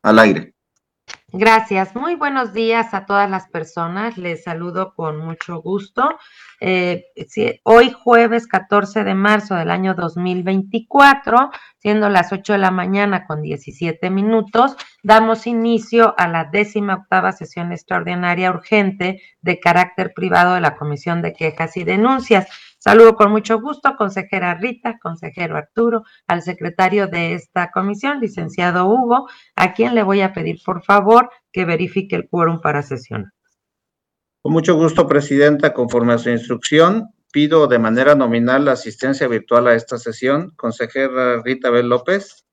Al aire. Gracias. Muy buenos días a todas las personas. Les saludo con mucho gusto. Sí, hoy jueves 14 de marzo del año 2024, siendo las 8 de la mañana con 17 minutos, damos inicio a la 18ª sesión extraordinaria urgente de carácter privado de la Comisión de Quejas y Denuncias. Saludo con mucho gusto, consejera Rita, consejero Arturo, al secretario de esta comisión, licenciado Hugo, a quien le voy a pedir, por favor, que verifique el quórum para sesionar. Con mucho gusto, presidenta. Conforme a su instrucción, pido de manera nominal la asistencia virtual a esta sesión. Consejera Rita Bel López.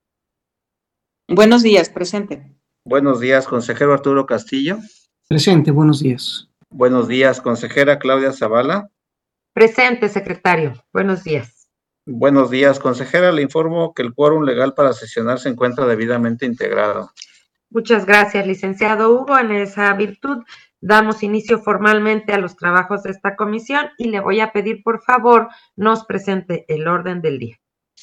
Buenos días, presente. Buenos días, consejero Arturo Castillo. Presente, buenos días. Buenos días, consejera Claudia Zavala. Presente, secretario. Buenos días. Buenos días, consejera. Le informo que el quórum legal para sesionar se encuentra debidamente integrado. Muchas gracias, licenciado Hugo. En esa virtud, damos inicio formalmente a los trabajos de esta comisión y le voy a pedir, por favor, nos presente el orden del día.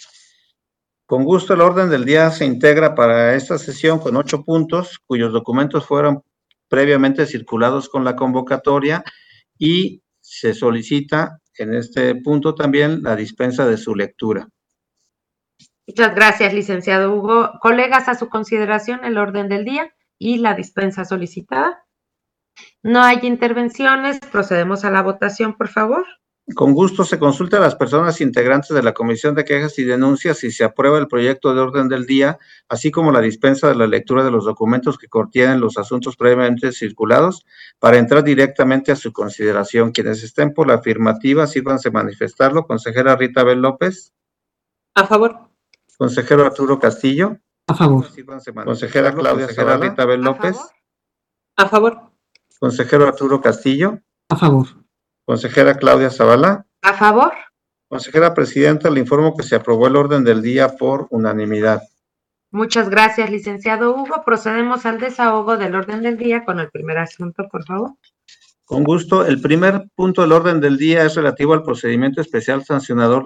Con gusto, el orden del día se integra para esta sesión con 8 puntos, cuyos documentos fueron previamente circulados con la convocatoria y se solicita en este punto también la dispensa de su lectura. Muchas gracias, licenciado Hugo. Colegas, a su consideración el orden del día y la dispensa solicitada. No hay intervenciones. Procedemos a la votación, por favor. Con gusto, se consulta a las personas integrantes de la Comisión de Quejas y Denuncias si se aprueba el proyecto de orden del día, así como la dispensa de la lectura de los documentos que contienen los asuntos previamente circulados, para entrar directamente a su consideración. Quienes estén por la afirmativa, sírvanse manifestarlo. Consejera Rita Bel López. A favor. Consejero Arturo Castillo. A favor. Consejera Claudia Zavala. Rita Bel López. A favor. Consejero Arturo Castillo. A favor. Consejera Claudia Zavala. A favor. Consejera presidenta, le informo que se aprobó el orden del día por unanimidad. Muchas gracias, licenciado Hugo. Procedemos al desahogo del orden del día con el primer asunto, por favor. Con gusto. El primer punto del orden del día es relativo al procedimiento especial sancionador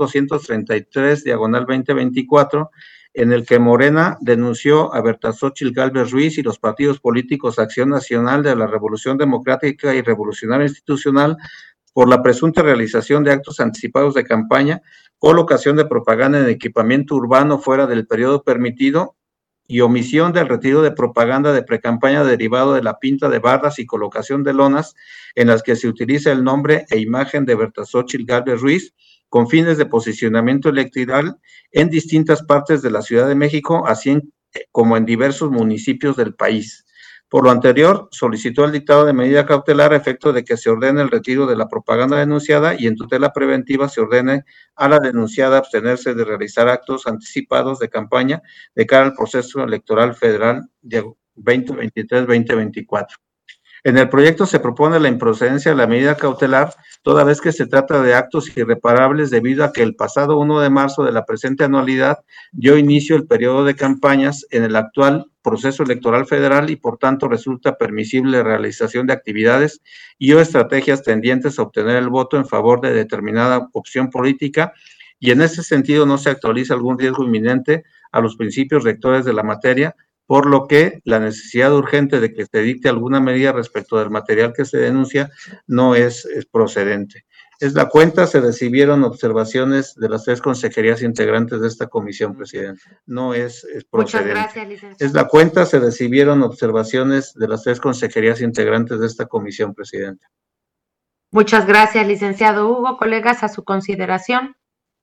233/2024, en el que Morena denunció a Berta Xóchitl Gálvez Ruiz y los partidos políticos Acción Nacional de la Revolución Democrática y Revolucionaria Institucional por la presunta realización de actos anticipados de campaña, colocación de propaganda en equipamiento urbano fuera del periodo permitido y omisión del retiro de propaganda de precampaña derivado de la pinta de barras y colocación de lonas en las que se utiliza el nombre e imagen de Berta Xóchitl Gálvez Ruiz con fines de posicionamiento electoral en distintas partes de la Ciudad de México, así como en diversos municipios del país. Por lo anterior, solicitó el dictado de medida cautelar a efecto de que se ordene el retiro de la propaganda denunciada y en tutela preventiva se ordene a la denunciada abstenerse de realizar actos anticipados de campaña de cara al proceso electoral federal de 2023-2024. En el proyecto se propone la improcedencia de la medida cautelar, toda vez que se trata de actos irreparables debido a que el pasado 1 de marzo de la presente anualidad dio inicio el periodo de campañas en el actual proceso electoral federal y por tanto resulta permisible la realización de actividades y o estrategias tendientes a obtener el voto en favor de determinada opción política y en ese sentido no se actualiza algún riesgo inminente a los principios rectores de la materia, por lo que la necesidad urgente de que se dicte alguna medida respecto del material que se denuncia no es procedente. Es la cuenta, se recibieron observaciones de las 3 consejerías integrantes de esta comisión, presidente. No es procedente. Muchas gracias, licenciado. Es la cuenta, se recibieron observaciones de las 3 consejerías integrantes de esta comisión, presidente. Muchas gracias, licenciado Hugo. Colegas, a su consideración.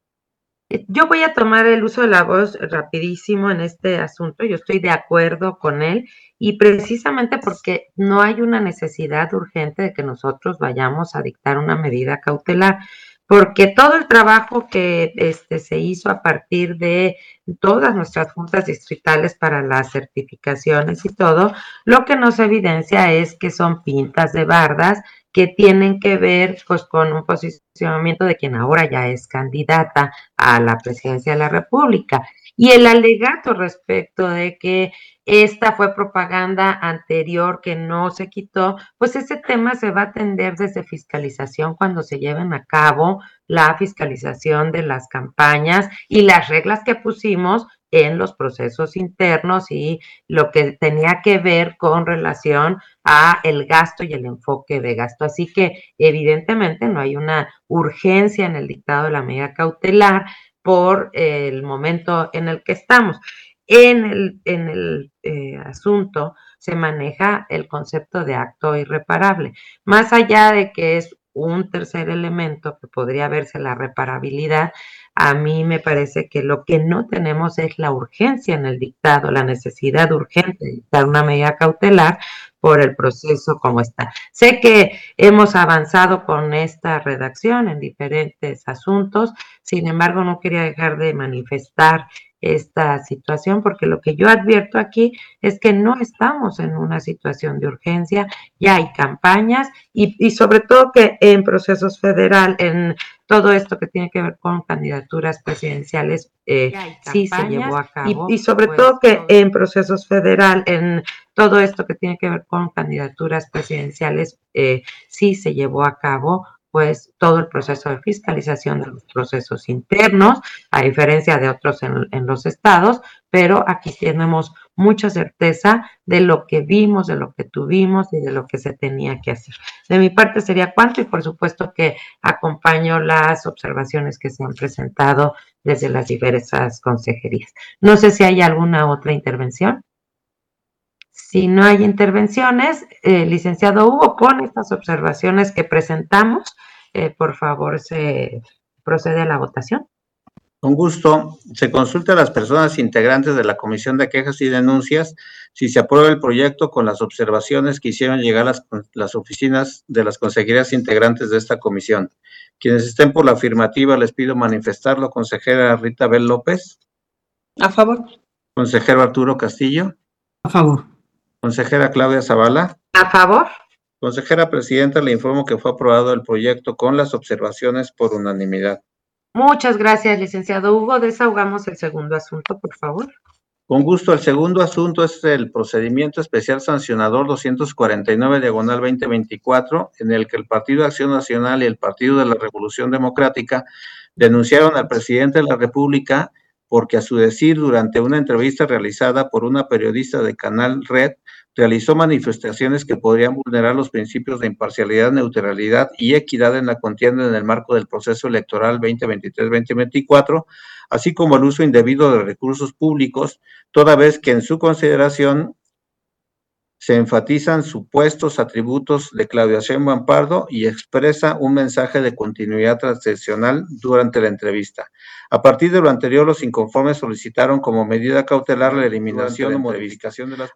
Yo voy a tomar el uso de la voz rapidísimo en este asunto. Yo estoy de acuerdo con él y precisamente porque no hay una necesidad urgente de que nosotros vayamos a dictar una medida cautelar, porque todo el trabajo que se hizo a partir de todas nuestras juntas distritales para las certificaciones y todo, lo que nos evidencia es que son pintas de bardas que tienen que ver pues con un posicionamiento de quien ahora ya es candidata a la presidencia de la República. Y el alegato respecto de que esta fue propaganda anterior que no se quitó, pues ese tema se va a atender desde fiscalización cuando se lleven a cabo la fiscalización de las campañas y las reglas que pusimos en los procesos internos y lo que tenía que ver con relación a el gasto y el enfoque de gasto. Así que evidentemente no hay una urgencia en el dictado de la medida cautelar por el momento en el que estamos. En el asunto se maneja el concepto de acto irreparable. Más allá de que es un tercer elemento que podría verse la reparabilidad, a mí me parece que lo que no tenemos es la urgencia en el dictado, la necesidad urgente de dictar una medida cautelar por el proceso como está. Sé que hemos avanzado con esta redacción en diferentes asuntos, sin embargo no quería dejar de manifestar esta situación porque lo que yo advierto aquí es que no estamos en una situación de urgencia, ya hay campañas y sobre todo que en procesos federal, en todo esto que tiene que ver con candidaturas presidenciales, sí se llevó a cabo. Y sobre todo que en procesos federal, en todo esto que tiene que ver con candidaturas presidenciales, sí se llevó a cabo pues todo el proceso de fiscalización de los procesos internos, a diferencia de otros en los estados, pero aquí tenemos mucha certeza de lo que vimos, de lo que tuvimos y de lo que se tenía que hacer. De mi parte sería cuanto y por supuesto que acompaño las observaciones que se han presentado desde las diversas consejerías. No sé si hay alguna otra intervención. Si no hay intervenciones, licenciado Hugo, con estas observaciones que presentamos, por favor, se procede a la votación. Con gusto, se consulta a las personas integrantes de la Comisión de Quejas y Denuncias si se aprueba el proyecto con las observaciones que hicieron llegar las oficinas de las consejerías integrantes de esta comisión. Quienes estén por la afirmativa, les pido manifestarlo. Consejera Rita Bel López. A favor. Consejero Arturo Castillo. A favor. Consejera Claudia Zavala. A favor. Consejera Presidenta, le informo que fue aprobado el proyecto con las observaciones por unanimidad. Muchas gracias, licenciado Hugo. Desahogamos el segundo asunto, por favor. Con gusto, el segundo asunto es el procedimiento especial sancionador 249/2024, en el que el Partido Acción Nacional y el Partido de la Revolución Democrática denunciaron al presidente de la República porque, a su decir, durante una entrevista realizada por una periodista de Canal Red, realizó manifestaciones que podrían vulnerar los principios de imparcialidad, neutralidad y equidad en la contienda en el marco del proceso electoral 2023-2024, así como el uso indebido de recursos públicos, toda vez que en su consideración se enfatizan supuestos atributos de Claudia Sheinbaum Pardo y expresa un mensaje de continuidad transaccional durante la entrevista. A partir de lo anterior, los inconformes solicitaron como medida cautelar la eliminación o modificación de las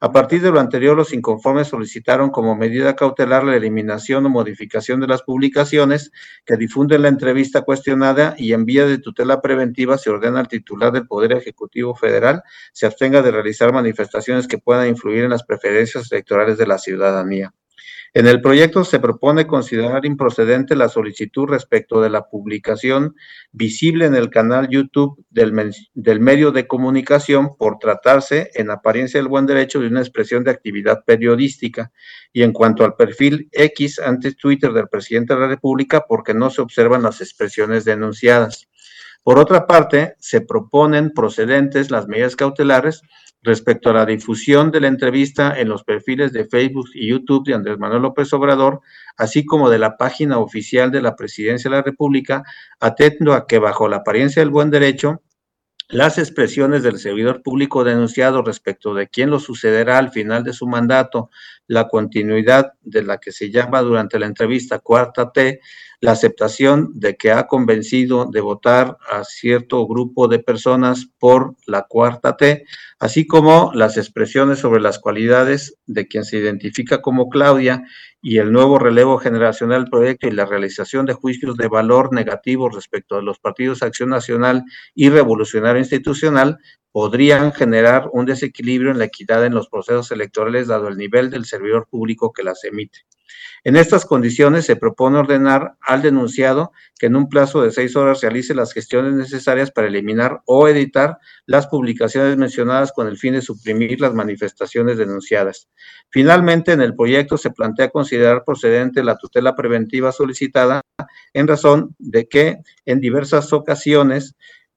publicaciones que difunden la entrevista cuestionada, y en vía de tutela preventiva se ordena al titular del Poder Ejecutivo Federal se abstenga de realizar manifestaciones que puedan influir en las preferencias electorales de la ciudadanía. En el proyecto se propone considerar improcedente la solicitud respecto de la publicación visible en el canal YouTube del medio de comunicación por tratarse, en apariencia del buen derecho, de una expresión de actividad periodística, y en cuanto al perfil X, antes Twitter, del presidente de la República, porque no se observan las expresiones denunciadas. Por otra parte, se proponen procedentes las medidas cautelares respecto a la difusión de la entrevista en los perfiles de Facebook y YouTube de Andrés Manuel López Obrador, así como de la página oficial de la Presidencia de la República, atento a que, bajo la apariencia del buen derecho, las expresiones del servidor público denunciado respecto de quién lo sucederá al final de su mandato, la continuidad de la que se llama durante la entrevista cuarta T, la aceptación de que ha convencido de votar a cierto grupo de personas por la cuarta T, así como las expresiones sobre las cualidades de quien se identifica como Claudia y el nuevo relevo generacional del proyecto, y la realización de juicios de valor negativos respecto de los partidos Acción Nacional y Revolucionario Institucional, podrían generar un desequilibrio en la equidad en los procesos electorales, dado el nivel del servidor público que las emite. En estas condiciones, se propone ordenar al denunciado que en un plazo de 6 horas realice las gestiones necesarias para eliminar o editar las publicaciones mencionadas, con el fin de suprimir las manifestaciones denunciadas. Finalmente, en el proyecto se plantea considerar procedente la tutela preventiva solicitada, en razón de que en diversas ocasiones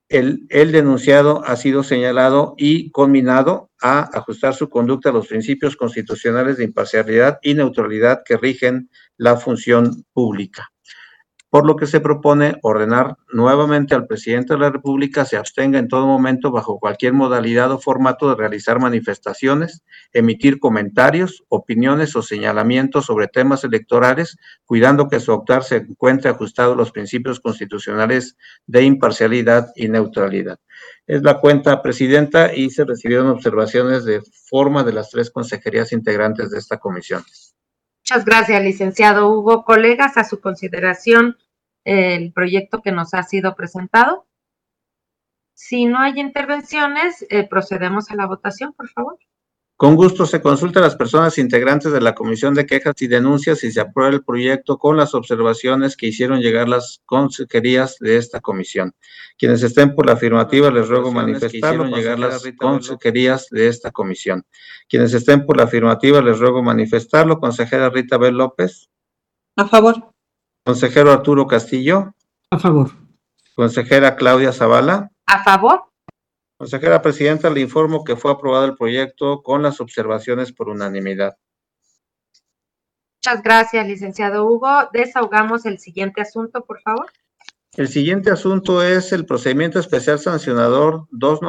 el denunciado ha sido señalado y conminado a ajustar su conducta a los principios constitucionales de imparcialidad y neutralidad que rigen la función pública. Por lo que se propone ordenar nuevamente al presidente de la República se abstenga en todo momento, bajo cualquier modalidad o formato, de realizar manifestaciones, emitir comentarios, opiniones o señalamientos sobre temas electorales, cuidando que su actuar se encuentre ajustado a los principios constitucionales de imparcialidad y neutralidad. Es la cuenta, Presidenta, y se recibieron observaciones de forma de las 3 consejerías integrantes de esta comisión. Muchas gracias, licenciado Hugo. Colegas, a su consideración el proyecto que nos ha sido presentado. Si no hay intervenciones, procedemos a la votación, por favor. Con gusto, se consulta a las personas integrantes de la Comisión de Quejas y Denuncias si se aprueba el proyecto con las observaciones que hicieron llegar las consejerías de esta comisión. Quienes estén por la afirmativa, les ruego manifestarlo. Llegar las consejerías de esta comisión. Quienes estén por la afirmativa, les ruego manifestarlo. Consejera Rita Bel López. A favor. Consejero Arturo Castillo. A favor. Consejera Claudia Zavala. A favor. Consejera Presidenta, le informo que fue aprobado el proyecto con las observaciones por unanimidad. Muchas gracias, licenciado Hugo. Desahogamos el siguiente asunto, por favor. El siguiente asunto es el procedimiento especial sancionador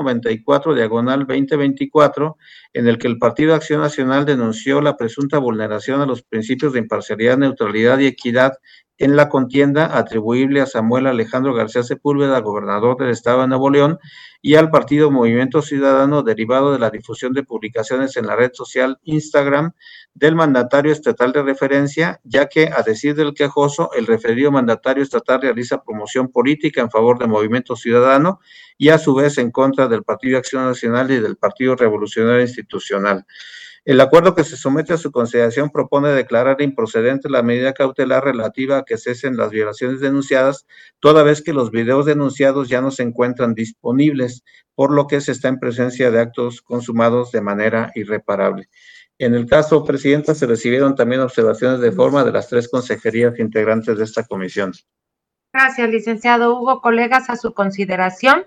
294/2024, en el que el Partido Acción Nacional denunció la presunta vulneración a los principios de imparcialidad, neutralidad y equidad en la contienda atribuible a Samuel Alejandro García Sepúlveda, gobernador del estado de Nuevo León, y al partido Movimiento Ciudadano, derivado de la difusión de publicaciones en la red social Instagram del mandatario estatal de referencia, ya que, a decir del quejoso, el referido mandatario estatal realiza promoción política en favor del Movimiento Ciudadano y a su vez en contra del Partido Acción Nacional y del Partido Revolucionario Institucional. El acuerdo que se somete a su consideración propone declarar improcedente la medida cautelar relativa a que cesen las violaciones denunciadas, toda vez que los videos denunciados ya no se encuentran disponibles, por lo que se está en presencia de actos consumados de manera irreparable. En el caso, Presidenta, se recibieron también observaciones de forma de las 3 consejerías integrantes de esta comisión. Gracias, licenciado Hugo. Colegas, a su consideración.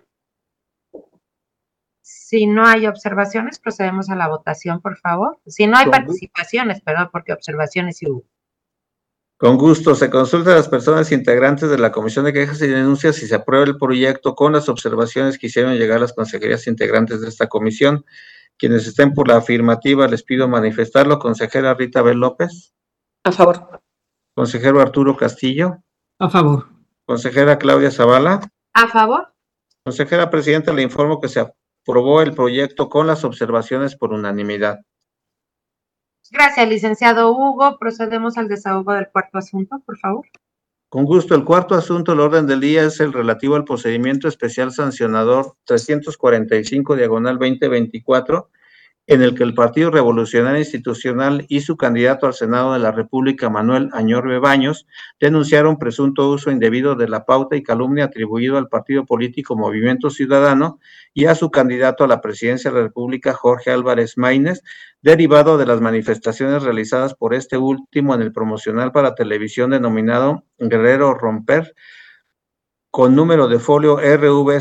Si no hay observaciones, procedemos a la votación, por favor. Si no hay participaciones, perdón, porque observaciones sí hubo. Con gusto, se consulta a las personas integrantes de la Comisión de Quejas y Denuncias si se aprueba el proyecto con las observaciones que hicieron llegar las consejerías integrantes de esta comisión. Quienes estén por la afirmativa, les pido manifestarlo. Consejera Rita Bel López. A favor. Consejero Arturo Castillo. A favor. Consejera Claudia Zavala. A favor. Consejera Presidenta, le informo que se aprobó el proyecto con las observaciones por unanimidad. Gracias, licenciado Hugo. Procedemos al desahogo del cuarto asunto, por favor. Con gusto, el cuarto asunto del orden del día es el relativo al procedimiento especial sancionador 345/2024, en el que el Partido Revolucionario Institucional y su candidato al Senado de la República, Manuel Añorbe Baños, denunciaron presunto uso indebido de la pauta y calumnia atribuido al partido político Movimiento Ciudadano y a su candidato a la presidencia de la República, Jorge Álvarez Maínez, derivado de las manifestaciones realizadas por este último en el promocional para televisión denominado Guerrero Romper, con número de folio RV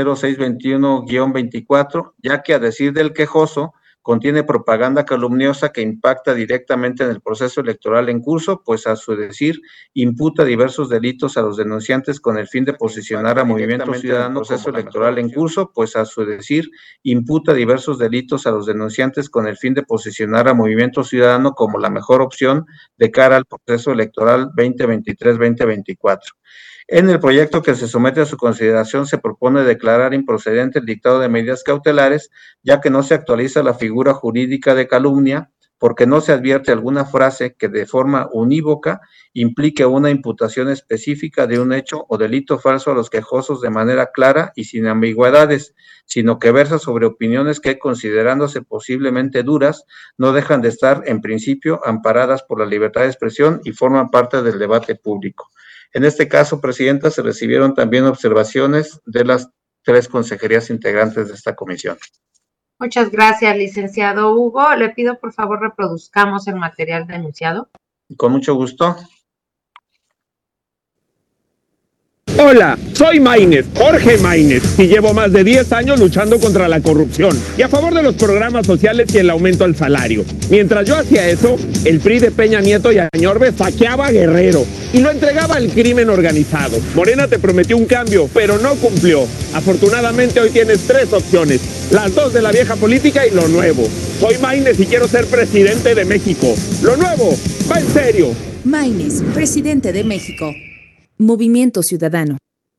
00621-24, ya que, a decir del quejoso, contiene propaganda calumniosa que impacta directamente en el proceso electoral en curso, pues a su decir imputa diversos delitos a los denunciantes con el fin de posicionar a Movimiento Ciudadano proceso electoral en curso, pues a su decir imputa diversos delitos a los denunciantes con el fin de posicionar a Movimiento Ciudadano como la mejor opción de cara al proceso electoral 2023-2024. En el proyecto que se somete a su consideración se propone declarar improcedente el dictado de medidas cautelares, ya que no se actualiza la figura jurídica de calumnia, porque no se advierte alguna frase que de forma unívoca implique una imputación específica de un hecho o delito falso a los quejosos de manera clara y sin ambigüedades, sino que versa sobre opiniones que, considerándose posiblemente duras, no dejan de estar en principio amparadas por la libertad de expresión y forman parte del debate público. En este caso, Presidenta, se recibieron también observaciones de las 3 consejerías integrantes de esta comisión. Muchas gracias, licenciado Hugo. Le pido, por favor, reproduzcamos el material denunciado. Con mucho gusto. Hola, soy Maínez, Jorge Maínez, y llevo más de 10 años luchando contra la corrupción y a favor de los programas sociales y el aumento al salario. Mientras yo hacía eso, el PRI de Peña Nieto y Añorbe saqueaba a Guerrero y lo entregaba al crimen organizado. Morena te prometió un cambio, pero no cumplió. Afortunadamente hoy tienes 3 opciones, las 2 de la vieja política y lo nuevo. Soy Maínez y quiero ser presidente de México. Lo nuevo va en serio. Maínez, presidente de México. Movimiento Ciudadano.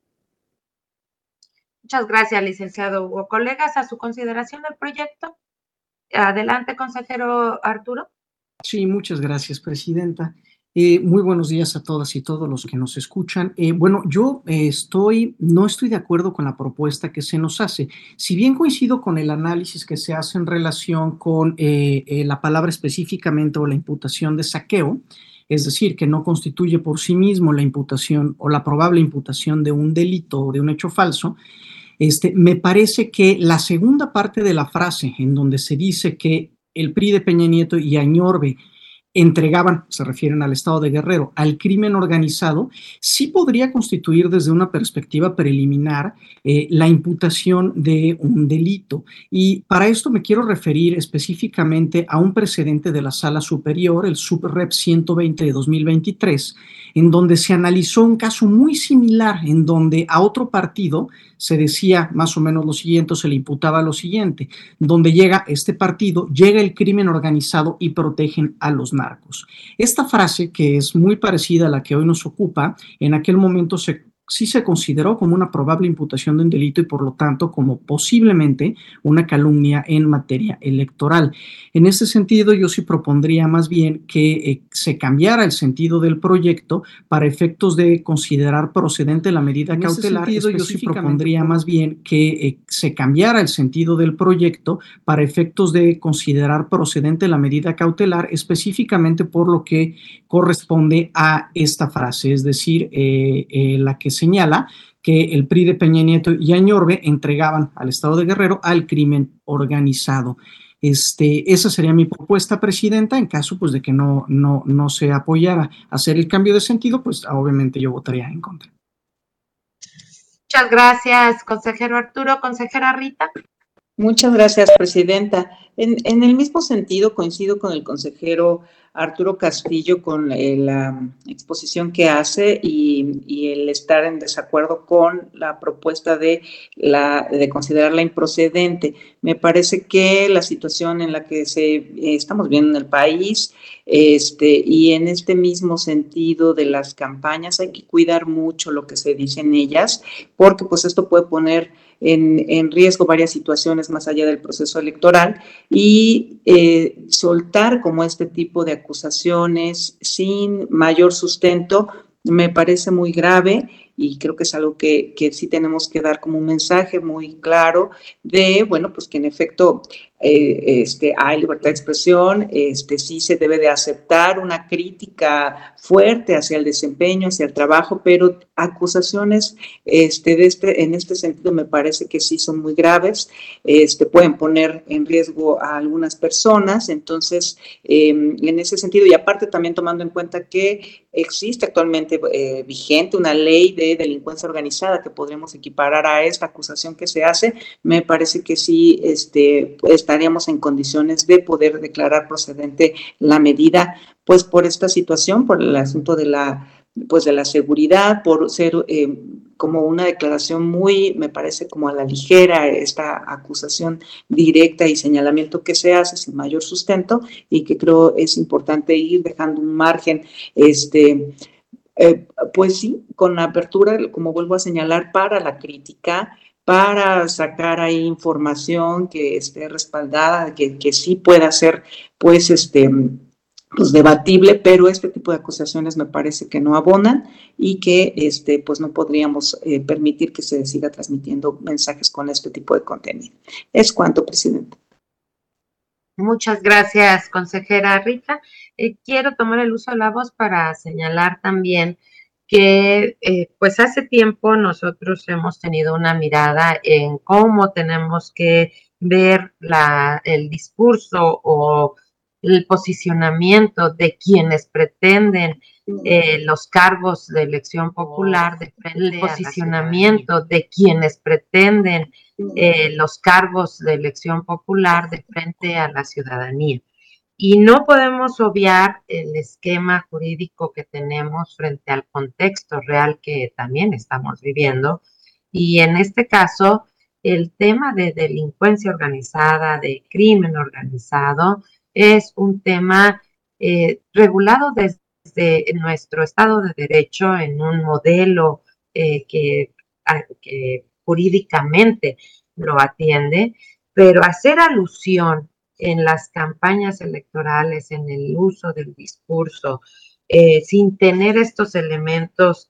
Muchas gracias, licenciado Hugo. Colegas, a su consideración el proyecto. Adelante, consejero Arturo. Sí, muchas gracias, presidenta. Muy buenos días a todas y todos los que nos escuchan. Bueno, yo no estoy de acuerdo con la propuesta que se nos hace. Si bien coincido con el análisis que se hace en relación con la palabra específicamente o la imputación de saqueo, es decir, que no constituye por sí mismo la imputación o la probable imputación de un delito o de un hecho falso, me parece que la segunda parte de la frase en donde se dice que el PRI de Peña Nieto y Añorbe entregaban, se refieren al estado de Guerrero, al crimen organizado, sí podría constituir desde una perspectiva preliminar la imputación de un delito. Y para esto me quiero referir específicamente a un precedente de la Sala Superior, el Subrep 120 de 2023, en donde se analizó un caso muy similar, en donde a otro partido se decía más o menos lo siguiente, se le imputaba lo siguiente, donde llega este partido, llega el crimen organizado y protegen a los narcos. Esta frase, que es muy parecida a la que hoy nos ocupa, en aquel momento sí se consideró como una probable imputación de un delito y por lo tanto como posiblemente una calumnia en materia electoral. En este sentido, yo sí propondría más bien que se cambiara el sentido del proyecto para efectos de considerar procedente la medida cautelar. Yo sí propondría más bien que se cambiara el sentido del proyecto para efectos de considerar procedente la medida cautelar, específicamente por lo que corresponde a esta frase, es decir, la que señala que el PRI de Peña Nieto y Añorbe entregaban al estado de Guerrero al crimen organizado. Esa sería mi propuesta, presidenta. En caso pues de que no se apoyara hacer el cambio de sentido, pues obviamente yo votaría en contra. Muchas gracias, consejero Arturo. Consejera Rita. Muchas gracias, presidenta. En el mismo sentido, coincido con el consejero Arturo Castillo con la exposición que hace y el estar en desacuerdo con la propuesta de considerarla improcedente. Me parece que la situación en la que estamos viendo en el país, y en este mismo sentido de las campañas, hay que cuidar mucho lo que se dice en ellas, porque pues esto puede poner en riesgo varias situaciones más allá del proceso electoral y soltar como este tipo de acusaciones sin mayor sustento me parece muy grave y creo que es algo que sí tenemos que dar como un mensaje muy claro de, bueno, pues que en efecto hay libertad de expresión, sí se debe de aceptar una crítica fuerte hacia el desempeño, hacia el trabajo, pero acusaciones en este sentido me parece que sí son muy graves, pueden poner en riesgo a algunas personas, entonces en ese sentido, y aparte también tomando en cuenta que existe actualmente vigente una ley de delincuencia organizada que podremos equiparar a esta acusación que se hace, me parece que sí estaríamos en condiciones de poder declarar procedente la medida, pues por esta situación, por el asunto de la seguridad, por ser como una declaración muy, me parece como a la ligera, esta acusación directa y señalamiento que se hace sin mayor sustento y que creo es importante ir dejando un margen, pues sí, con apertura, como vuelvo a señalar, para la crítica, para sacar ahí información que esté respaldada, que sí pueda ser, pues, pues debatible, pero este tipo de acusaciones me parece que no abonan y que pues no podríamos permitir que se siga transmitiendo mensajes con este tipo de contenido. Es cuanto, presidente. Muchas gracias, consejera Rita. Quiero tomar el uso de la voz para señalar también que pues hace tiempo nosotros hemos tenido una mirada en cómo tenemos que ver el discurso o el posicionamiento de quienes pretenden los cargos de elección popular de frente a posicionamiento de quienes pretenden los cargos de elección popular de frente a la ciudadanía. Y no podemos obviar el esquema jurídico que tenemos frente al contexto real que también estamos viviendo. Y en este caso, el tema de delincuencia organizada, de crimen organizado, es un tema regulado desde nuestro Estado de Derecho en un modelo que jurídicamente lo atiende, pero hacer alusión en las campañas electorales, en el uso del discurso, sin tener estos elementos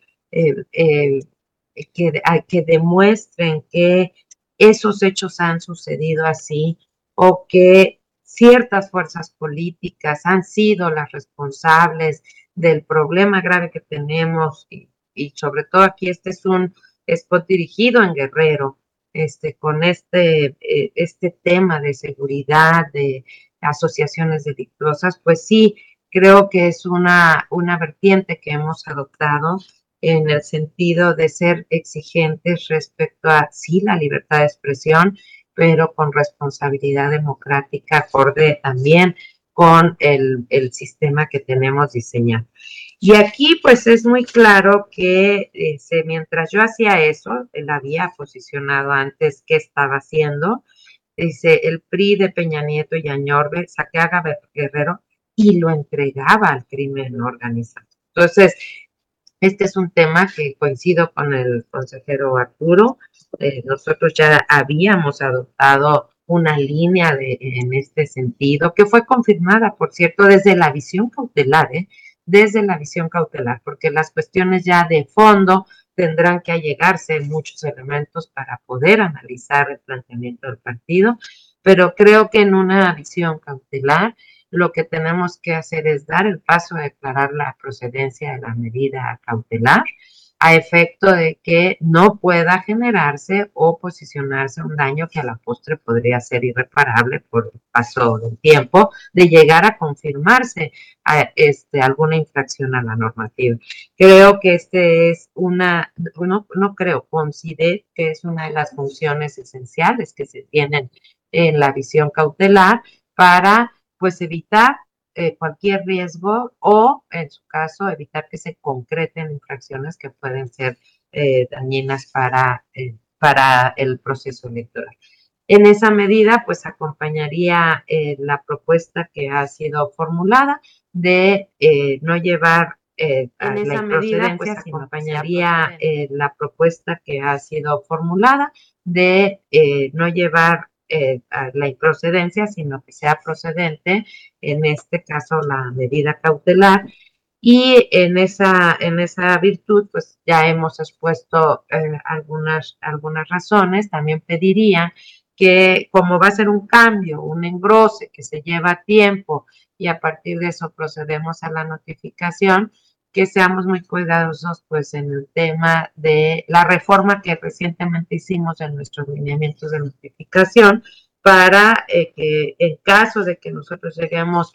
que demuestren que esos hechos han sucedido así o que ciertas fuerzas políticas han sido las responsables del problema grave que tenemos y sobre todo aquí este es un spot dirigido en Guerrero, con este tema de seguridad, de asociaciones delictuosas, pues sí, creo que es una vertiente que hemos adoptado en el sentido de ser exigentes respecto a, sí, la libertad de expresión, pero con responsabilidad democrática, acorde también con el sistema que tenemos diseñado. Y aquí pues es muy claro que mientras yo hacía eso, él había posicionado antes qué estaba haciendo, dice el PRI de Peña Nieto y Añorbe saqueaba a Guerrero y lo entregaba al crimen organizado. Entonces, este es un tema que coincido con el consejero Arturo. Nosotros ya habíamos adoptado una línea en este sentido, que fue confirmada, por cierto, desde la visión cautelar, porque las cuestiones ya de fondo tendrán que allegarse muchos elementos para poder analizar el planteamiento del partido, pero creo que en una visión cautelar lo que tenemos que hacer es dar el paso a declarar la procedencia de la medida cautelar a efecto de que no pueda generarse o posicionarse un daño que a la postre podría ser irreparable por el paso del tiempo de llegar a confirmarse alguna infracción a la normativa. Creo que considero que es una de las funciones esenciales que se tienen en la visión cautelar para pues evitar cualquier riesgo o, en su caso, evitar que se concreten infracciones que pueden ser dañinas para el proceso electoral. En esa medida, pues acompañaría la propuesta que ha sido formulada de no llevar a la improcedencia, pues acompañaría la propuesta que ha sido formulada de no llevar a la improcedencia, sino que sea procedente, en este caso la medida cautelar, y en esa virtud pues ya hemos expuesto algunas razones. También pediría que como va a ser un cambio, un engrose que se lleva tiempo y a partir de eso procedemos a la notificación, que seamos muy cuidadosos pues en el tema de la reforma que recientemente hicimos en nuestros lineamientos de notificación para que en caso de que nosotros lleguemos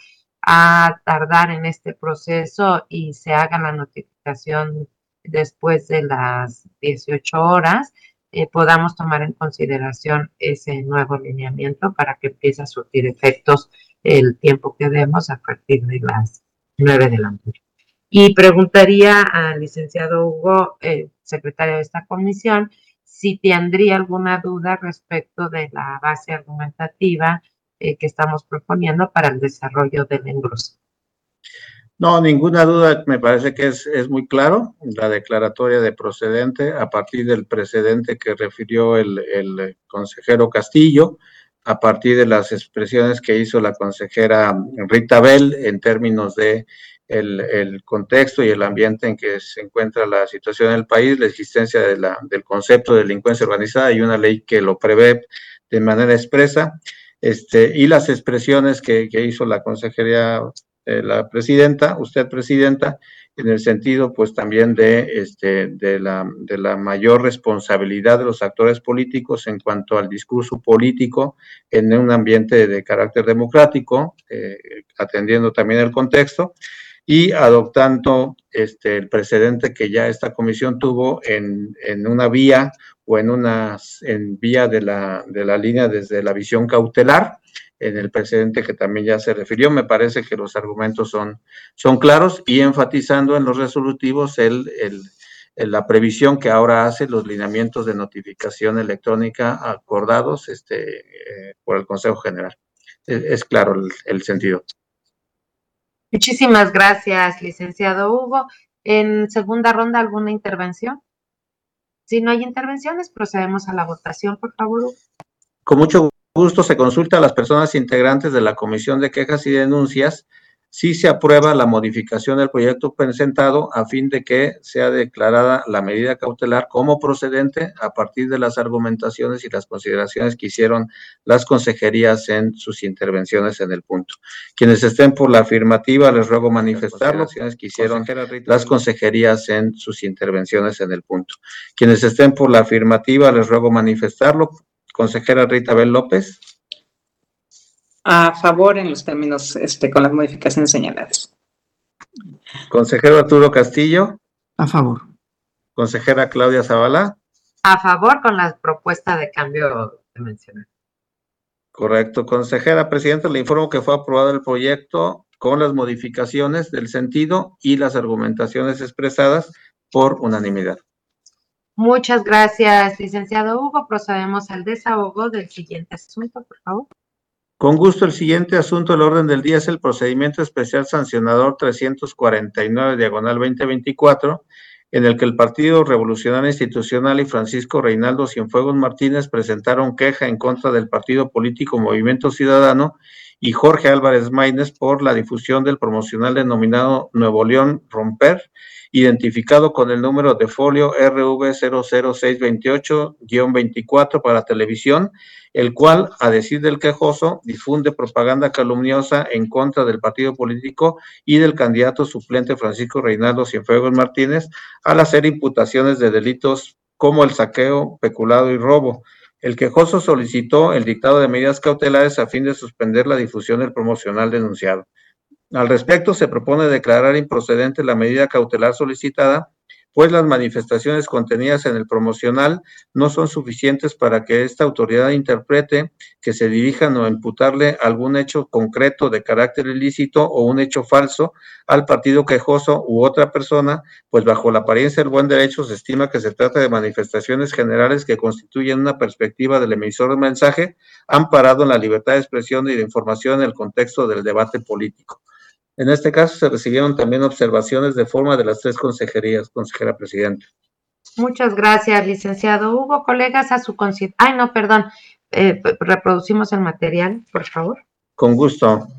a tardar en este proceso y se haga la notificación después de las 18 horas, podamos tomar en consideración ese nuevo lineamiento para que empiece a surtir efectos el tiempo que demos a partir de las 9 de la noche. Y preguntaría al licenciado Hugo, secretario de esta comisión, si tendría alguna duda respecto de la base argumentativa que estamos proponiendo para el desarrollo del engrose. No, ninguna duda, me parece que es muy claro la declaratoria de procedente a partir del precedente que refirió el consejero Castillo, a partir de las expresiones que hizo la consejera Rita Bell en términos de el contexto y el ambiente en que se encuentra la situación en el país, la existencia del concepto de delincuencia organizada y una ley que lo prevé de manera expresa, y las expresiones que hizo la consejería, la presidenta, usted presidenta, en el sentido pues también de la mayor responsabilidad de los actores políticos en cuanto al discurso político en un ambiente de carácter democrático, atendiendo también el contexto y adoptando el precedente que ya esta comisión tuvo en una vía o en vía de la línea desde la visión cautelar, en el precedente que también ya se refirió. Me parece que los argumentos son claros y enfatizando en los resolutivos la previsión que ahora hace los lineamientos de notificación electrónica acordados por el Consejo General. Es claro el sentido. Muchísimas gracias, licenciado Hugo. En segunda ronda, ¿alguna intervención? Si no hay intervenciones, procedemos a la votación, por favor, Hugo. Con mucho gusto se consulta a las personas integrantes de la Comisión de Quejas y Denuncias si se aprueba la modificación del proyecto presentado a fin de que sea declarada la medida cautelar como procedente a partir de las argumentaciones y las consideraciones que hicieron las consejerías en sus intervenciones en el punto. Quienes estén por la afirmativa, les ruego manifestarlo. Que hicieron las consejerías en sus intervenciones en el punto. Quienes estén por la afirmativa, les ruego manifestarlo. Consejera Rita Abel López. A favor en los términos con las modificaciones señaladas. Consejero Arturo Castillo. A favor. Consejera Claudia Zavala. A favor con la propuesta de cambio que mencioné. Correcto. Consejera Presidenta, le informo que fue aprobado el proyecto con las modificaciones del sentido y las argumentaciones expresadas por unanimidad. Muchas gracias, licenciado Hugo. Procedemos al desahogo del siguiente asunto, por favor. Con gusto, el siguiente asunto del orden del día es el procedimiento especial sancionador 349/2024, en el que el Partido Revolucionario Institucional y Francisco Reinaldo Cienfuegos Martínez presentaron queja en contra del partido político Movimiento Ciudadano y Jorge Álvarez Maínez por la difusión del promocional denominado Nuevo León Romper, identificado con el número de folio RV 00628-24 para televisión, el cual, a decir del quejoso, difunde propaganda calumniosa en contra del partido político y del candidato suplente Francisco Reinaldo Cienfuegos Martínez, al hacer imputaciones de delitos como el saqueo, peculado y robo. El quejoso solicitó el dictado de medidas cautelares a fin de suspender la difusión del promocional denunciado. Al respecto, se propone declarar improcedente la medida cautelar solicitada, pues las manifestaciones contenidas en el promocional no son suficientes para que esta autoridad interprete que se dirijan o imputarle algún hecho concreto de carácter ilícito o un hecho falso al partido quejoso u otra persona, pues bajo la apariencia del buen derecho se estima que se trata de manifestaciones generales que constituyen una perspectiva del emisor del mensaje, amparado en la libertad de expresión y de información en el contexto del debate político. En este caso se recibieron también observaciones de forma de las tres consejerías, consejera presidenta. Muchas gracias, licenciado Hugo. Colegas, a su consideración. No, perdón. Reproducimos el material, por favor. Con gusto.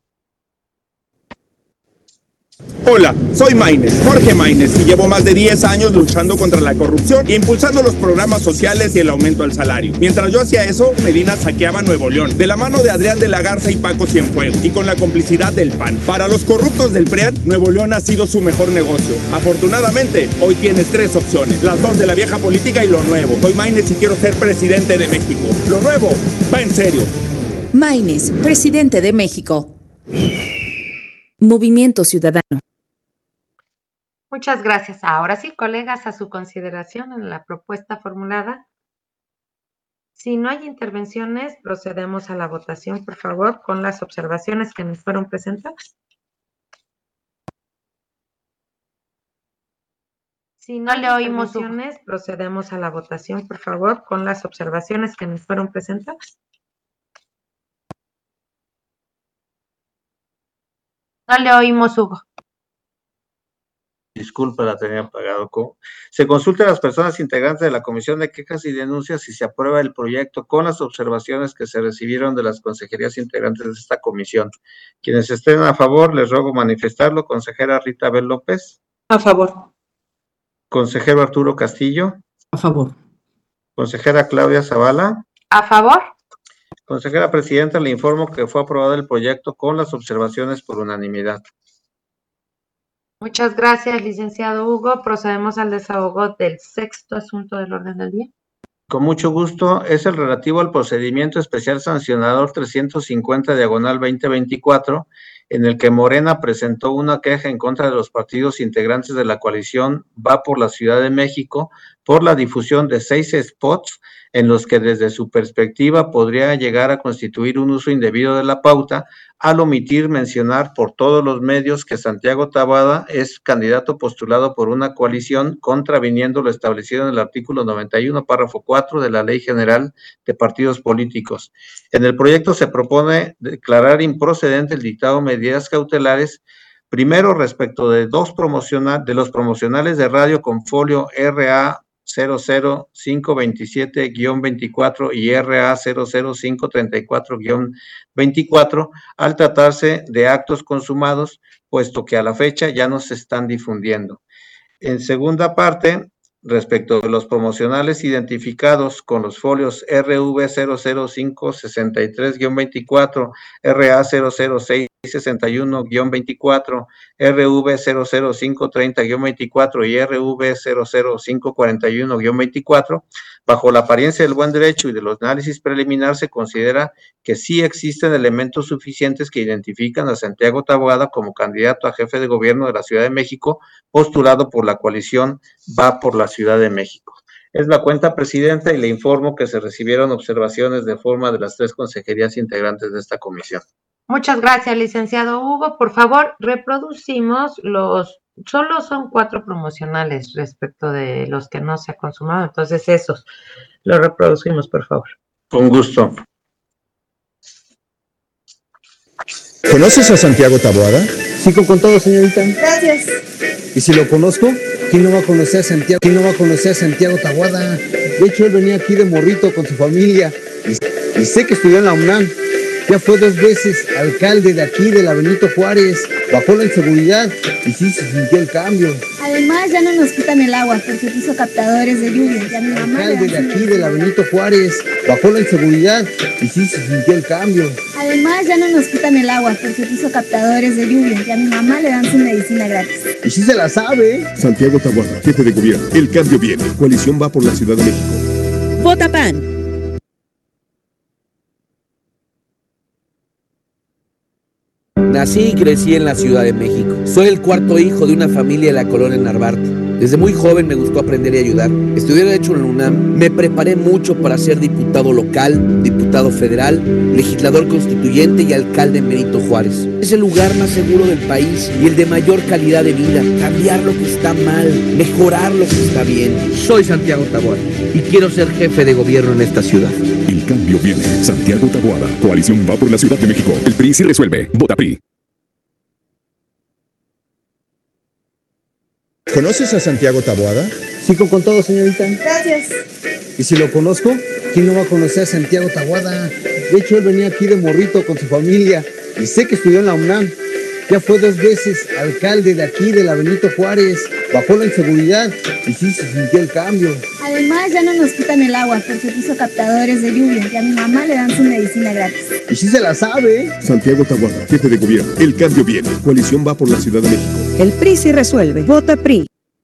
Hola, soy Maínez, Jorge Maínez, y llevo más de 10 años luchando contra la corrupción e impulsando los programas sociales y el aumento al salario. Mientras yo hacía eso, Medina saqueaba Nuevo León, de la mano de Adrián de la Garza y Paco Cienfuegos, y con la complicidad del PAN. Para los corruptos del PRIAN, Nuevo León ha sido su mejor negocio. Afortunadamente, hoy tienes 3 opciones, las 2 de la vieja política y lo nuevo. Soy Maínez y quiero ser presidente de México. Lo nuevo va en serio. Maínez, presidente de México. Movimiento Ciudadano. Muchas gracias. Ahora sí, colegas, a su consideración en la propuesta formulada. Si no hay intervenciones, procedemos a la votación, por favor, con las observaciones que nos fueron presentadas. Si no le oímos mociones, procedemos a la votación, por favor, con las observaciones que nos fueron presentadas. No le oímos, Hugo. Disculpa, la tenía apagado. Se consulta a las personas integrantes de la Comisión de Quejas y Denuncias si se aprueba el proyecto con las observaciones que se recibieron de las consejerías integrantes de esta comisión. Quienes estén a favor, les ruego manifestarlo. Consejera Rita Abel López. A favor. Consejero Arturo Castillo. A favor. Consejera Claudia Zavala. A favor. Consejera Presidenta, le informo que fue aprobado el proyecto con las observaciones por unanimidad. Muchas gracias, licenciado Hugo. Procedemos al desahogo del sexto asunto del orden del día. Con mucho gusto, es el relativo al procedimiento especial sancionador 350/2024, en el que Morena presentó una queja en contra de los partidos integrantes de la coalición Va por la Ciudad de México por la difusión de 6 spots en los que desde su perspectiva podría llegar a constituir un uso indebido de la pauta, al omitir mencionar por todos los medios que Santiago Taboada es candidato postulado por una coalición, contraviniendo lo establecido en el artículo 91, párrafo 4 de la Ley General de Partidos Políticos. En el proyecto se propone declarar improcedente el dictado de medidas cautelares, primero respecto de los promocionales de radio con folio RA 00527-24 y RA 00534-24, al tratarse de actos consumados, puesto que a la fecha ya no se están difundiendo. En segunda parte, respecto de los promocionales identificados con los folios RV 00563-24, RA 00661-24, RV 00530-24 y RV 00541-24, bajo la apariencia del buen derecho y de los análisis preliminar, se considera que sí existen elementos suficientes que identifican a Santiago Taboada como candidato a jefe de gobierno de la Ciudad de México, postulado por la coalición Va por la Ciudad de México. Es la cuenta, presidenta, y le informo que se recibieron observaciones de forma de las 3 consejerías integrantes de esta comisión. Muchas gracias, licenciado Hugo. Por favor, reproducimos solo son 4 promocionales respecto de los que no se ha consumado, entonces esos los reproducimos, por favor. Con gusto. ¿Conoces a Santiago Taboada? Sí, con todo, señorita. Gracias. ¿Y si lo conozco? ¿Quién no va a conocer a Santiago? ¿Quién no va a conocer a Santiago Taboada? De hecho, él venía aquí de morrito con su familia y sé que estudió en la UNAM. Ya fue 2 veces alcalde de aquí, de la Benito Juárez. Bajó la inseguridad y sí se sintió el cambio. Además, ya no nos quitan el agua porque puso captadores de lluvia. Ya mi mamá alcalde de aquí, de la Benito Juárez. Bajó la inseguridad y sí se sintió el cambio. Además, ya no nos quitan el agua porque puso captadores de lluvia. Ya a mi mamá le dan su medicina gratis. Y sí se la sabe. Santiago Taboada, jefe de gobierno. El cambio viene. Coalición Va por la Ciudad de México. Vota PAN. Nací y crecí en la Ciudad de México. Soy el 4º hijo de una familia de la colonia Narvarte. Desde muy joven me gustó aprender y ayudar. Estudié Derecho en la UNAM. Me preparé mucho para ser diputado local, diputado federal, legislador constituyente y alcalde en Benito Juárez. Es el lugar más seguro del país y el de mayor calidad de vida. Cambiar lo que está mal, mejorar lo que está bien. Soy Santiago Taboada y quiero ser jefe de gobierno en esta ciudad. El cambio viene. Santiago Taboada. Coalición Va por la Ciudad de México. El PRI sí resuelve. Vota PRI. ¿Conoces a Santiago Taboada? Sí, con todo, señorita. Gracias. ¿Y si lo conozco? ¿Quién no va a conocer a Santiago Taboada? De hecho, él venía aquí de morrito con su familia y sé que estudió en la UNAM. Ya fue 2 veces alcalde de aquí, de la Benito Juárez. Bajó la inseguridad y sí se sintió el cambio. Además, ya no nos quitan el agua porque puso captadores de lluvia. Ya a mi mamá le dan su medicina gratis. Y sí se la sabe. Santiago Taboada, jefe de gobierno. El cambio viene. Coalición Va por la Ciudad de México. El PRI sí resuelve. Vota PRI.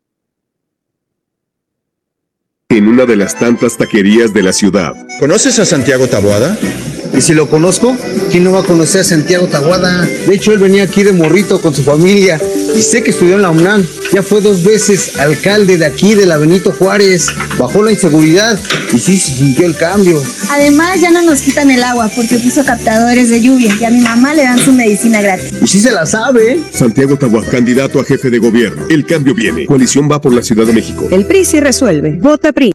En una de las tantas taquerías de la ciudad. ¿Conoces a Santiago Taboada? ¿Y si lo conozco? ¿Quién no va a conocer a Santiago Taboada? De hecho, él venía aquí de morrito con su familia y sé que estudió en la UNAM. Ya fue 2 veces alcalde de aquí, de la Benito Juárez. Bajó la inseguridad y sí se sintió el cambio. Además, ya no nos quitan el agua porque puso captadores de lluvia. Ya a mi mamá le dan su medicina gratis. Y sí se la sabe. Santiago Taboada, candidato a jefe de gobierno. El cambio viene. Coalición Va por la Ciudad de México. El PRI sí resuelve. Vota PRI.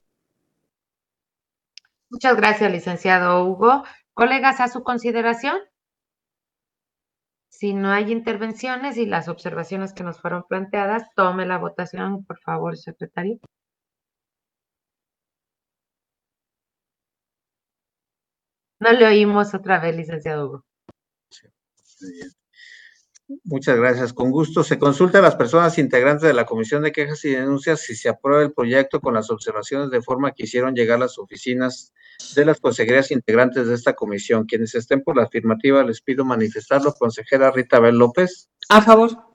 Muchas gracias, licenciado Hugo. Colegas, a su consideración. Si no hay intervenciones y las observaciones que nos fueron planteadas, tome la votación, por favor, secretario. No le oímos otra vez, licenciado Hugo. Muy bien. Muchas gracias. Con gusto. Se consulta a las personas integrantes de la Comisión de Quejas y Denuncias si se aprueba el proyecto con las observaciones de forma que hicieron llegar las oficinas de las consejerías integrantes de esta comisión. Quienes estén por la afirmativa, les pido manifestarlo. Consejera Rita Abel López. A favor.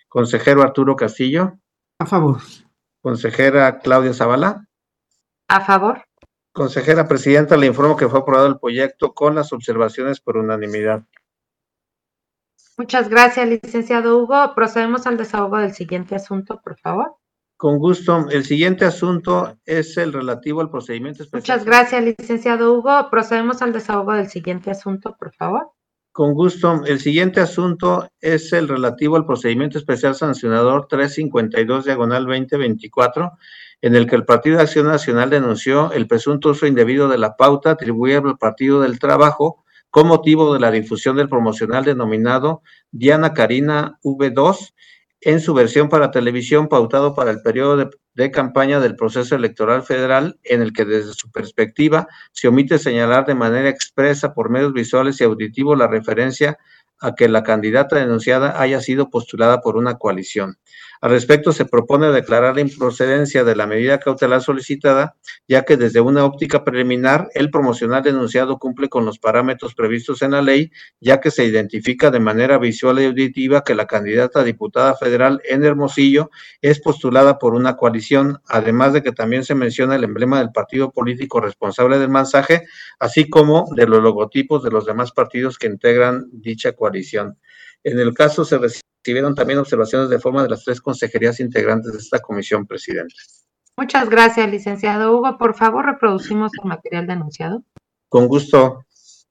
Consejero Arturo Castillo. A favor. Consejera Claudia Zavala. A favor. Consejera Presidenta, le informo que fue aprobado el proyecto con las observaciones por unanimidad. Muchas gracias, licenciado Hugo. Procedemos al desahogo del siguiente asunto, por favor. Con gusto. El siguiente asunto es el relativo al procedimiento especial. Muchas gracias, licenciado Hugo. Procedemos al desahogo del siguiente asunto, por favor. Con gusto. El siguiente asunto es el relativo al procedimiento especial sancionador 352/2024, en el que el Partido de Acción Nacional denunció el presunto uso indebido de la pauta atribuida al Partido del Trabajo con motivo de la difusión del promocional denominado Diana Karina V2 en su versión para televisión pautado para el periodo de campaña del proceso electoral federal, en el que desde su perspectiva se omite señalar de manera expresa por medios visuales y auditivos la referencia a que la candidata denunciada haya sido postulada por una coalición. Al respecto, se propone declarar la improcedencia de la medida cautelar solicitada, ya que desde una óptica preliminar, el promocional denunciado cumple con los parámetros previstos en la ley, ya que se identifica de manera visual y auditiva que la candidata a diputada federal en Hermosillo es postulada por una coalición, además de que también se menciona el emblema del partido político responsable del mensaje, así como de los logotipos de los demás partidos que integran dicha coalición. En el caso se recibieron también observaciones de forma de las 3 consejerías integrantes de esta comisión, presidente. Muchas gracias, licenciado Hugo. Por favor, reproducimos el material denunciado. Con gusto.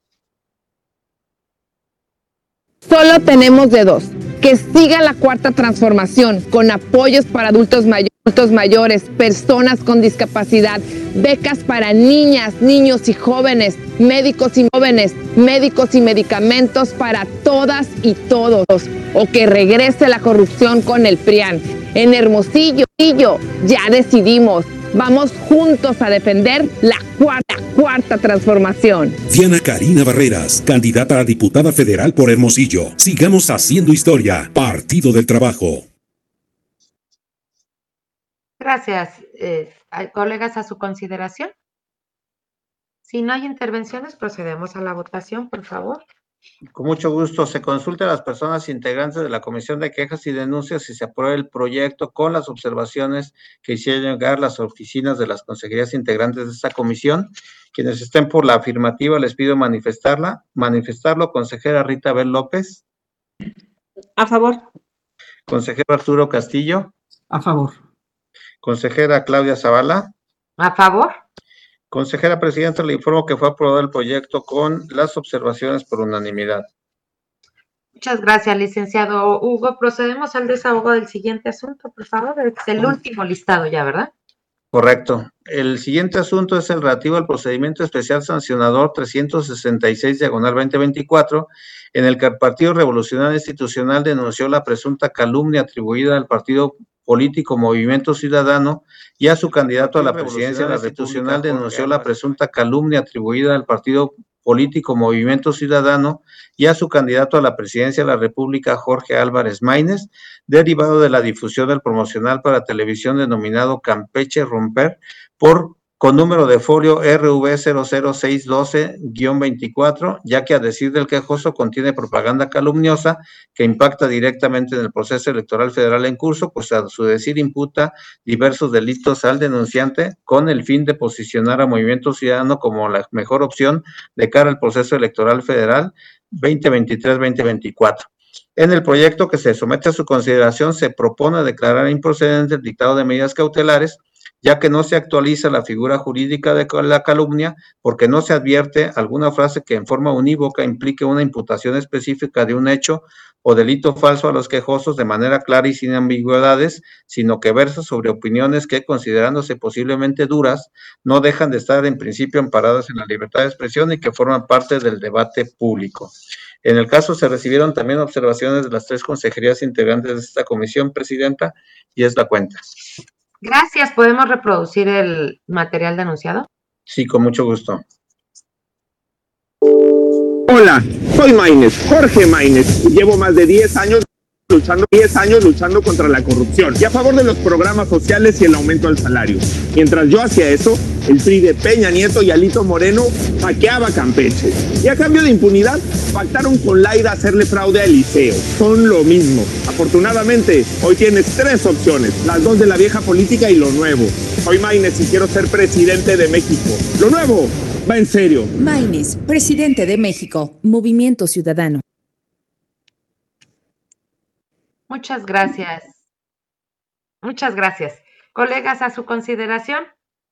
Solo tenemos de dos: que siga la cuarta transformación con apoyos para adultos mayores, personas con discapacidad, becas para niñas, niños y jóvenes, médicos y medicamentos para todas y todos, o que regrese la corrupción con el PRIAN. En Hermosillo ya decidimos. Vamos juntos a defender la cuarta transformación. Diana Karina Barreras, candidata a diputada federal por Hermosillo. Sigamos haciendo historia. Partido del Trabajo. Gracias. Colegas, a su consideración. Si no hay intervenciones, procedemos a la votación, por favor. Con mucho gusto. Se consulta a las personas integrantes de la Comisión de Quejas y Denuncias si se aprueba el proyecto con las observaciones que hicieron llegar las oficinas de las consejerías integrantes de esta comisión. Quienes estén por la afirmativa, les pido manifestarlo. Consejera Rita Abel López. A favor. Consejero Arturo Castillo. A favor. Consejera Claudia Zavala. A favor. Consejera Presidenta, le informo que fue aprobado el proyecto con las observaciones por unanimidad. Muchas gracias, licenciado Hugo. Procedemos al desahogo del siguiente asunto, por favor. Es el último listado ya, ¿verdad? Correcto. El siguiente asunto es el relativo al procedimiento especial sancionador 366/2024, en el que el Partido Revolucionario Institucional denunció la presunta calumnia atribuida al partido político Movimiento Ciudadano y a su candidato a la presidencia de la República denunció la presunta calumnia atribuida al partido político Movimiento Ciudadano y a su candidato a la presidencia de la República, Jorge Álvarez Maínez, derivado de la difusión del promocional para televisión denominado Campeche Romper con número de folio RV 00612-24, ya que a decir del quejoso contiene propaganda calumniosa que impacta directamente en el proceso electoral federal en curso, pues a su decir imputa diversos delitos al denunciante con el fin de posicionar a Movimiento Ciudadano como la mejor opción de cara al proceso electoral federal 2023-2024. En el proyecto que se somete a su consideración se propone declarar improcedente el dictado de medidas cautelares, ya que no se actualiza la figura jurídica de la calumnia, porque no se advierte alguna frase que en forma unívoca implique una imputación específica de un hecho o delito falso a los quejosos de manera clara y sin ambigüedades, sino que versa sobre opiniones que, considerándose posiblemente duras, no dejan de estar en principio amparadas en la libertad de expresión y que forman parte del debate público. En el caso se recibieron también observaciones de las 3 consejerías integrantes de esta comisión, Presidenta, y es la cuenta. Gracias. ¿Podemos reproducir el material denunciado? Sí, con mucho gusto. Hola, soy Maínez, Jorge Maínez, y llevo más de 10 años. luchando 10 años luchando contra la corrupción y a favor de los programas sociales y el aumento al salario. Mientras yo hacía eso, el PRI de Peña Nieto y Alito Moreno saqueaba Campeche. Y a cambio de impunidad, pactaron con Laida hacerle fraude a Eliseo. Son lo mismo. Afortunadamente, hoy tienes 3 opciones, las 2 de la vieja política y lo nuevo. Soy Maínez y quiero ser presidente de México. Lo nuevo va en serio. Maínez, presidente de México, Movimiento Ciudadano. Muchas gracias. Muchas gracias. Colegas, a su consideración.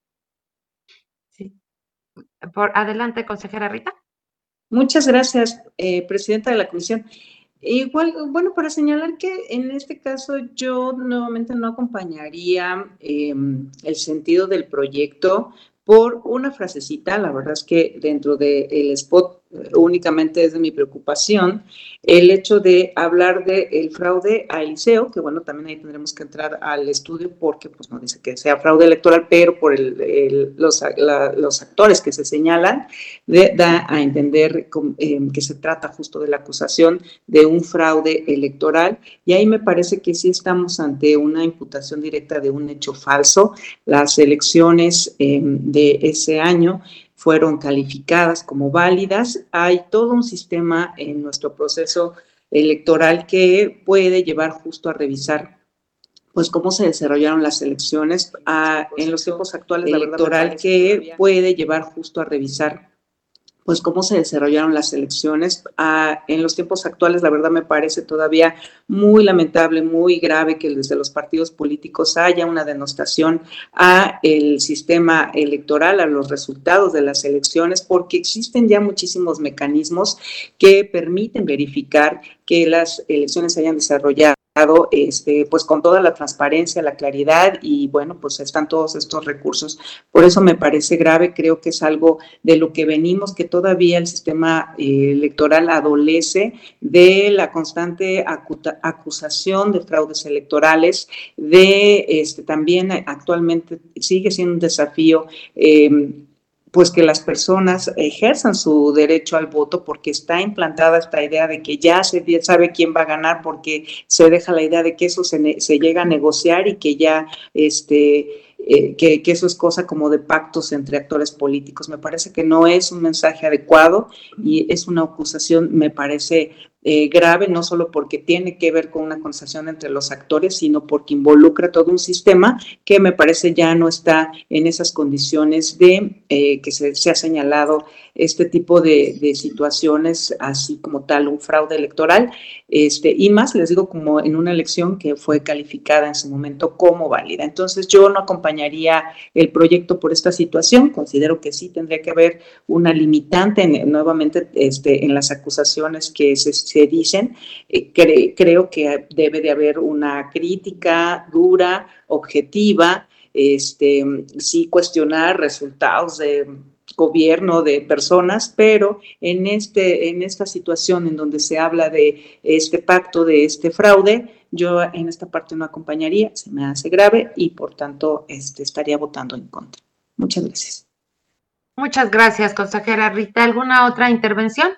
Sí. Adelante, consejera Rita. Muchas gracias, presidenta de la comisión. Igual, bueno, para señalar que en este caso yo nuevamente no acompañaría el sentido del proyecto por una frasecita. La verdad es que dentro del spot únicamente es de mi preocupación el hecho de hablar del fraude a Eliseo, que bueno, también ahí tendremos que entrar al estudio porque pues no dice que sea fraude electoral, pero por los actores que se señalan, da a entender que se trata justo de la acusación de un fraude electoral, y ahí me parece que sí estamos ante una imputación directa de un hecho falso. Las elecciones de ese año fueron calificadas como válidas. Hay todo un sistema en nuestro proceso electoral que puede llevar justo a revisar pues cómo se desarrollaron las elecciones en los tiempos actuales, electoral que puede llevar justo a revisar pues cómo se desarrollaron las elecciones. En los tiempos actuales, la verdad me parece todavía muy lamentable, muy grave que desde los partidos políticos haya una denostación a el sistema electoral, a los resultados de las elecciones, porque existen ya muchísimos mecanismos que permiten verificar que las elecciones se hayan desarrollado pues con toda la transparencia, la claridad, y bueno, pues están todos estos recursos. Por eso me parece grave, creo que es algo de lo que venimos, que todavía el sistema electoral adolece de la constante acusación de fraudes electorales, también actualmente sigue siendo un desafío pues que las personas ejerzan su derecho al voto, porque está implantada esta idea de que ya se sabe quién va a ganar, porque se deja la idea de que eso se llega a negociar y que ya que eso es cosa como de pactos entre actores políticos. Me parece que no es un mensaje adecuado y es una acusación, me parece grave, no solo porque tiene que ver con una conversación entre los actores, sino porque involucra todo un sistema que me parece ya no está en esas condiciones de que se ha señalado este tipo de situaciones, así como tal, un fraude electoral, y más, les digo, como en una elección que fue calificada en su momento como válida. Entonces, yo no acompañaría el proyecto por esta situación. Considero que sí tendría que haber una limitante nuevamente en las acusaciones que se dicen. Creo que debe de haber una crítica dura, objetiva, sí cuestionar resultados de gobierno de personas, pero en esta situación en donde se habla de este pacto, de este fraude, yo en esta parte no acompañaría, se me hace grave y por tanto estaría votando en contra. Muchas gracias. Muchas gracias, consejera Rita. ¿Alguna otra intervención?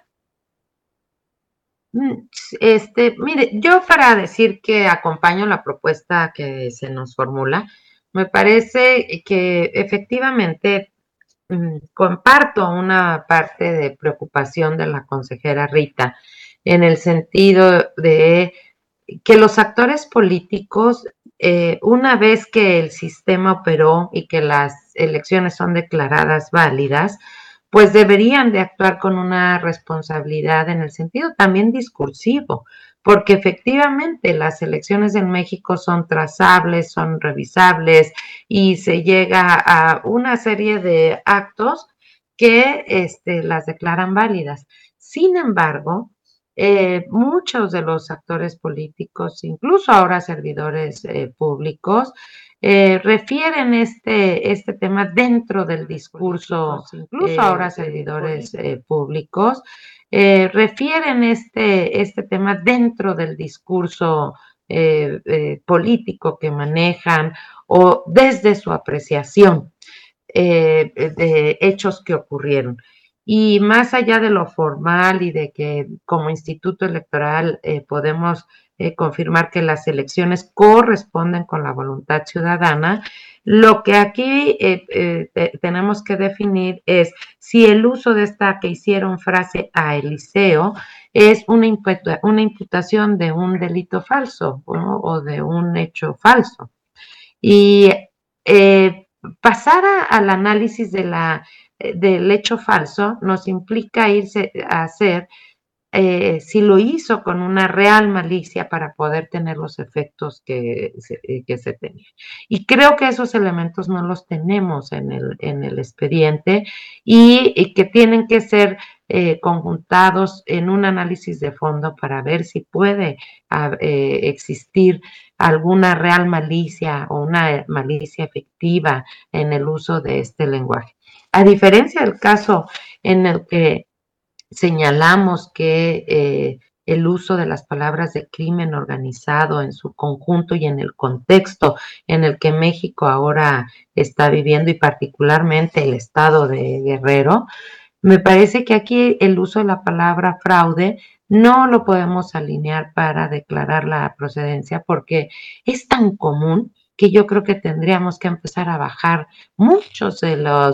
Mire, yo para decir que acompaño la propuesta que se nos formula, me parece que efectivamente comparto una parte de preocupación de la consejera Rita, en el sentido de que los actores políticos, una vez que el sistema operó y que las elecciones son declaradas válidas, pues deberían de actuar con una responsabilidad en el sentido también discursivo, porque efectivamente las elecciones en México son trazables, son revisables y se llega a una serie de actos que las declaran válidas. Sin embargo, muchos de los actores políticos, incluso ahora servidores públicos, refieren este tema dentro del discurso, incluso ahora servidores públicos, refieren este tema dentro del discurso político que manejan o desde su apreciación de hechos que ocurrieron. y más allá de lo formal y de que como instituto electoral podemos confirmar que las elecciones corresponden con la voluntad ciudadana, lo que aquí tenemos que definir es si el uso de esta que hicieron frase a Eliseo es una imputación de un delito falso, ¿no? O de un hecho falso. Y pasar al análisis del hecho falso nos implica irse a hacer si lo hizo con una real malicia para poder tener los efectos que se tenían. Y creo que esos elementos no los tenemos en el expediente y que tienen que ser conjuntados en un análisis de fondo para ver si puede existir alguna real malicia o una malicia efectiva en el uso de este lenguaje. A diferencia del caso en el que señalamos que el uso de las palabras de crimen organizado en su conjunto y en el contexto en el que México ahora está viviendo y particularmente el estado de Guerrero, me parece que aquí el uso de la palabra fraude no lo podemos alinear para declarar la procedencia porque es tan común que yo creo que tendríamos que empezar a bajar muchos de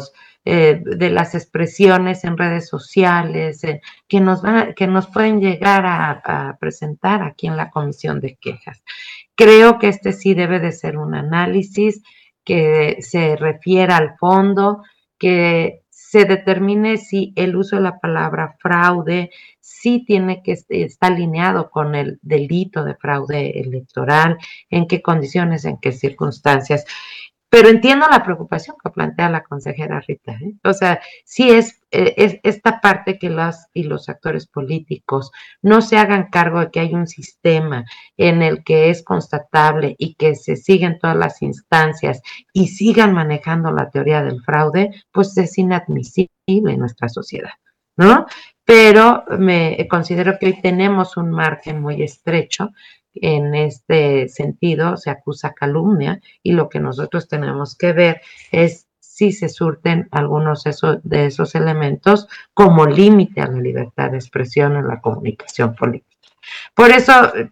las expresiones en redes sociales que nos pueden llegar a presentar aquí en la Comisión de Quejas. Creo que este sí debe de ser un análisis que se refiera al fondo, que se determine si el uso de la palabra fraude sí tiene que estar alineado con el delito de fraude electoral, en qué condiciones, en qué circunstancias. Pero entiendo la preocupación que plantea la consejera Rita, ¿eh? O sea, sí es esta parte que las y los actores políticos no se hagan cargo de que hay un sistema en el que es constatable y que se siguen todas las instancias y sigan manejando la teoría del fraude, pues es inadmisible en nuestra sociedad, ¿no? Pero me considero que hoy tenemos un margen muy estrecho. En este sentido, se acusa calumnia y lo que nosotros tenemos que ver es si se surten algunos de esos elementos como límite a la libertad de expresión en la comunicación política. Por eso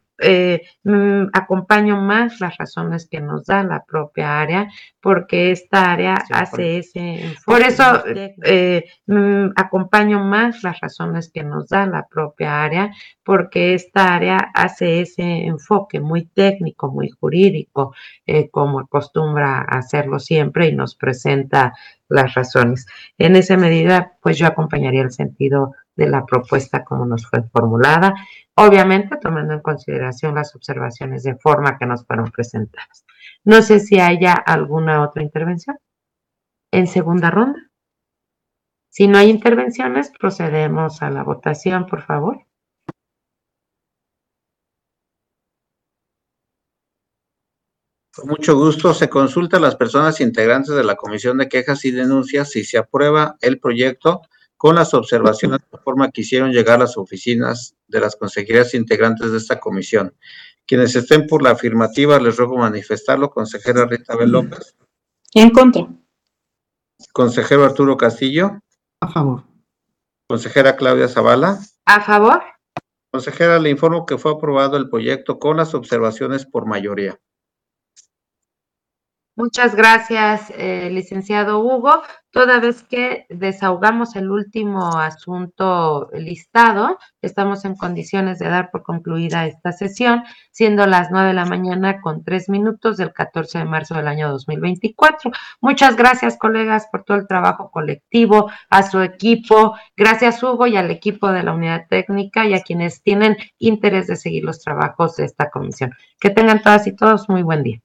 acompaño más las razones que nos da la propia área, porque esta área hace ese enfoque. Por eso acompaño más las razones que nos da la propia área, porque esta área hace ese enfoque muy técnico, muy jurídico, como acostumbra a hacerlo siempre y nos presenta las razones. En esa medida, pues yo acompañaría el sentido de la propuesta como nos fue formulada, obviamente tomando en consideración las observaciones de forma que nos fueron presentadas. No sé si haya alguna otra intervención en segunda ronda. Si no hay intervenciones, procedemos a la votación, por favor. Con mucho gusto, se consulta a las personas integrantes de la Comisión de Quejas y Denuncias si se aprueba el proyecto con las observaciones de forma que hicieron llegar las oficinas de las consejerías integrantes de esta comisión. Quienes estén por la afirmativa, les ruego manifestarlo. Consejera Rita Abel López. En contra. Consejero Arturo Castillo. A favor. Consejera Claudia Zavala. A favor. Consejera, le informo que fue aprobado el proyecto con las observaciones por mayoría. Muchas gracias, licenciado Hugo. Toda vez que desahogamos el último asunto listado, estamos en condiciones de dar por concluida esta sesión, siendo las 9:00 con 3 minutos del 14 de marzo del año 2024. Muchas gracias, colegas, por todo el trabajo colectivo, a su equipo. Gracias, Hugo, y al equipo de la unidad técnica y a quienes tienen interés de seguir los trabajos de esta comisión. Que tengan todas y todos muy buen día.